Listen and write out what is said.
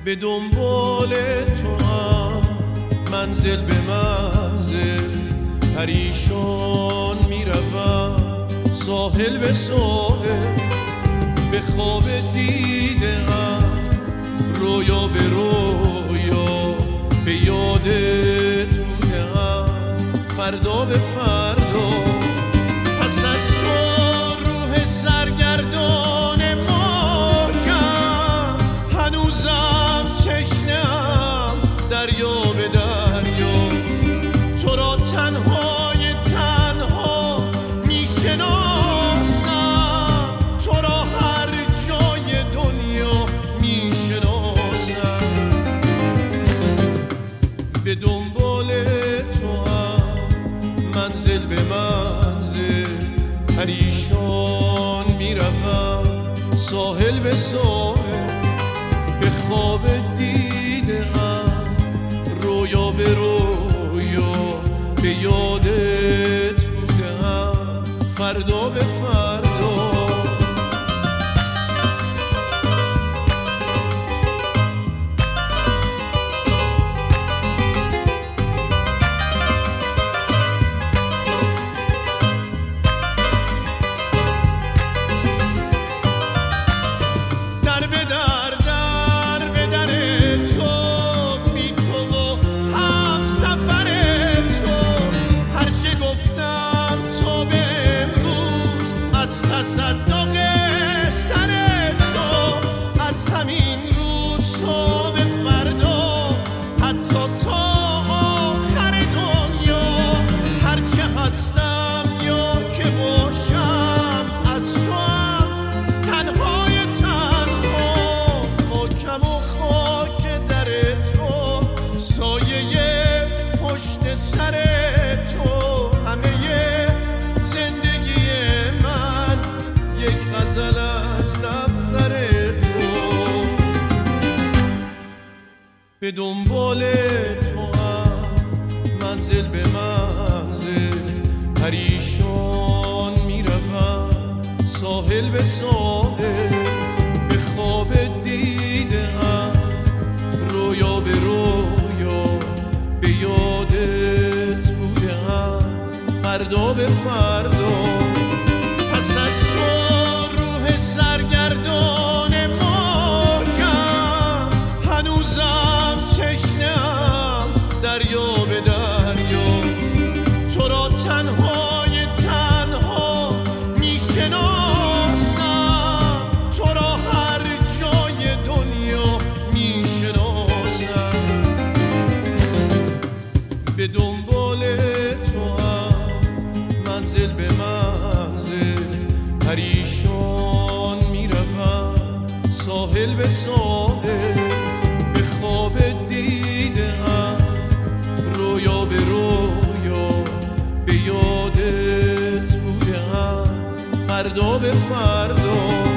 به دنبال تو هم منزل به منزل پریشان میروم، ساحل به ساحل به خواب دیده‌ام، رویا به رویا به یادت بوده‌ام، فردا به فردا. پس از تو روح سرگردان موجم، هنوزم تشنه‌ام دریا به دریا. تو را تنهای تنها میشناسم، تو را هر جای دنیا میشناسم. به دنبال تو هم منزل به منزل پریشان میروم، ساحل به ساحل به خواب دیده‌ام، رویا به رویا به یادت بوده‌ام، فردا به فردا. تصدق سر تو از همین روز تا به فردا، حتی تا آخر دنیا، هرچه هستم یا که باشم از تو هم تنهای تنها. خاکم و خاک در تو، سایه پشت سر تو، همه زندگی من یک غزل از دفتر تو. به دنبال تو هم منزل به منزل پریشان میروم، ساحل به ساحل به خواب دیده‌ام، رویا به رویا به یادت بوده‌ام، فردا به فردا. پس از تو روح سرگردان موجم، هنوزم تشنه‌ام دریا به دریا. تو را تنهای تنها میشناسم، تو را هر جای دنیا میشناسم. به دنبال تو هم منزل به منزل پریشان میروم، ساحل به ساحل به خواب دیده‌ام، رویا به رویا به یادت بوده‌ام، فردا به فردا.